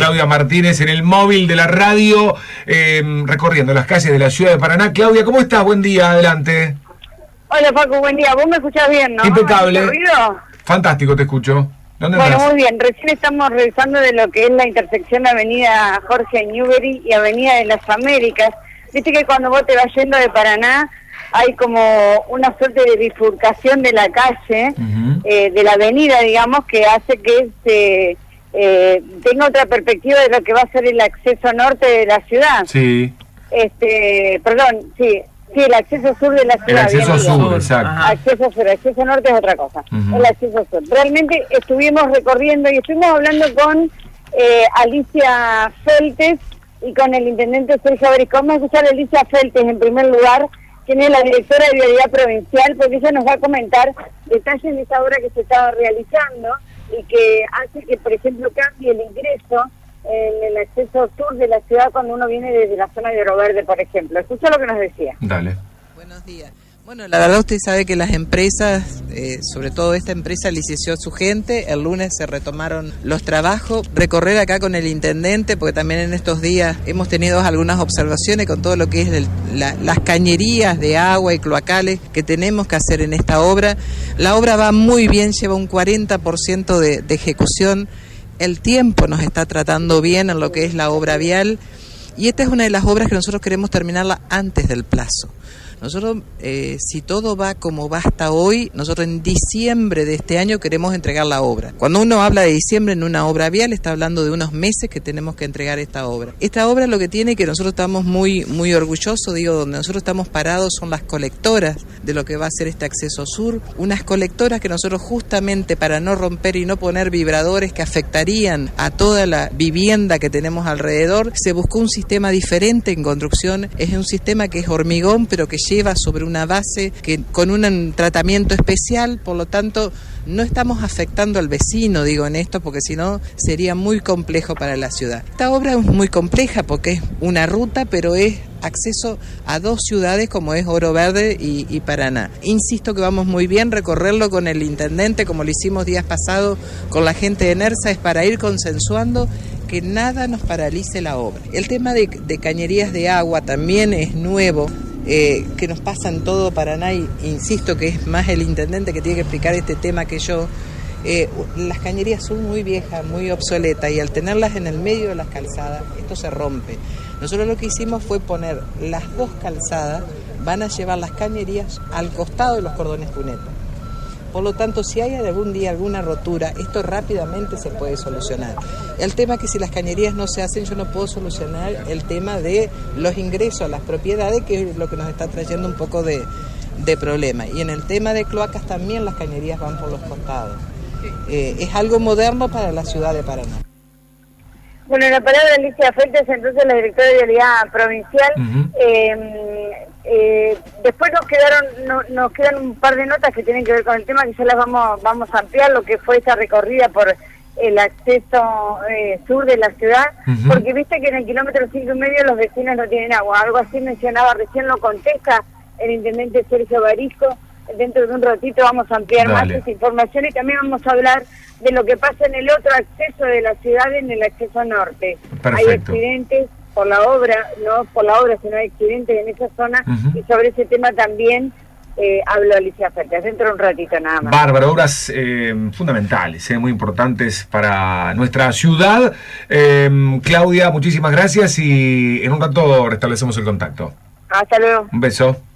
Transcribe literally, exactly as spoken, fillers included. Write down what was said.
Claudia Martínez en el móvil de la radio, eh, recorriendo las calles de la ciudad de Paraná. Claudia, ¿cómo estás? Buen día, adelante. Hola Paco, buen día. ¿Vos me escuchás bien, no? Impecable. ¿Me ruido? Fantástico, te escucho. ¿Dónde Bueno, andás? muy bien. Recién estamos revisando de lo que es la intersección de Avenida Jorge Newbery y Avenida de las Américas. Viste que cuando vos te vas yendo de Paraná hay como una suerte de bifurcación de la calle, uh-huh. eh, de la avenida, digamos, que hace que se eh, tenga otra perspectiva de lo que va a ser el acceso norte de la ciudad. Sí. Este, perdón, sí. Sí, el acceso sur de la ciudad. El acceso bien, sur, bien. exacto. Acceso sur, acceso norte es otra cosa. Uh-huh. El acceso sur. Realmente estuvimos recorriendo y estuvimos hablando con eh, Alicia Feltes y con el intendente Sergio Barisco. Vamos a escuchar a Alicia Feltes en primer lugar, quien es la directora de Vialidad Provincial, porque ella nos va a comentar detalles de esta obra que se estaba realizando y que hace que, por ejemplo, cambie el ingreso en el acceso sur de la ciudad cuando uno viene desde la zona de Oro Verde, por ejemplo. Escucha lo que nos decía. Dale. Buenos días. Bueno, la verdad usted sabe que las empresas, eh, sobre todo esta empresa licenció a su gente, el lunes se retomaron los trabajos, recorrer acá con el intendente, porque también en estos días hemos tenido algunas observaciones con todo lo que es el, la, las cañerías de agua y cloacales que tenemos que hacer en esta obra. La obra va muy bien, lleva un cuarenta por ciento de, de ejecución. El tiempo nos está tratando bien en lo que es la obra vial y esta es una de las obras que nosotros queremos terminarla antes del plazo. Nosotros, eh, si todo va como va hasta hoy, nosotros en diciembre de este año queremos entregar la obra. Cuando uno habla de diciembre en una obra vial, está hablando de unos meses que tenemos que entregar esta obra. Esta obra lo que tiene que nosotros estamos muy, muy orgullosos, digo, donde nosotros estamos parados son las colectoras de lo que va a ser este acceso sur. Unas colectoras que nosotros justamente para no romper y no poner vibradores que afectarían a toda la vivienda que tenemos alrededor, se buscó un sistema diferente en construcción. Es un sistema que es hormigón, pero que lleva sobre una base que con un tratamiento especial, por lo tanto no estamos afectando al vecino, digo en esto, porque si no sería muy complejo para la ciudad. Esta obra es muy compleja porque es una ruta, pero es acceso a dos ciudades como es Oro Verde y, y Paraná. Insisto que vamos muy bien, recorrerlo con el intendente como lo hicimos días pasados con la gente de NERSA es para ir consensuando que nada nos paralice la obra. El tema de, de cañerías de agua también es nuevo, eh, que nos pasa en todo Paraná y insisto que es más el intendente que tiene que explicar este tema que yo. Eh, las cañerías son muy viejas, muy obsoletas y al tenerlas en el medio de las calzadas, esto se rompe. Nosotros lo que hicimos fue poner las dos calzadas, van a llevar las cañerías al costado de los cordones cunetas. Por lo tanto, si hay algún día alguna rotura, esto rápidamente se puede solucionar. El tema es que si las cañerías no se hacen, yo no puedo solucionar el tema de los ingresos a las propiedades, que es lo que nos está trayendo un poco de, de problema. Y en el tema de cloacas también las cañerías van por los costados. Eh, es algo moderno para la ciudad de Paraná. Bueno, la palabra de Alicia Feltes, entonces la directora de Vialidad Provincial. Uh-huh. eh, eh, después nos quedaron no, nos quedan un par de notas que tienen que ver con el tema, que ya las vamos vamos a ampliar, lo que fue esta recorrida por el acceso eh, sur de la ciudad, uh-huh. porque viste que en el kilómetro cinco y medio los vecinos no tienen agua, algo así mencionaba, recién lo contesta el intendente Sergio Barisco. Dentro de un ratito vamos a ampliar Dale. más esa información y también vamos a hablar de lo que pasa en el otro acceso de la ciudad, en el acceso norte. Perfecto. Hay accidentes por la obra, no por la obra, sino hay accidentes en esa zona, uh-huh. y sobre ese tema también eh, habló Alicia Feltes, dentro de un ratito nada más. Bárbaro, obras eh, fundamentales, eh, muy importantes para nuestra ciudad. Eh, Claudia, muchísimas gracias y en un rato restablecemos el contacto. Hasta luego. Un beso.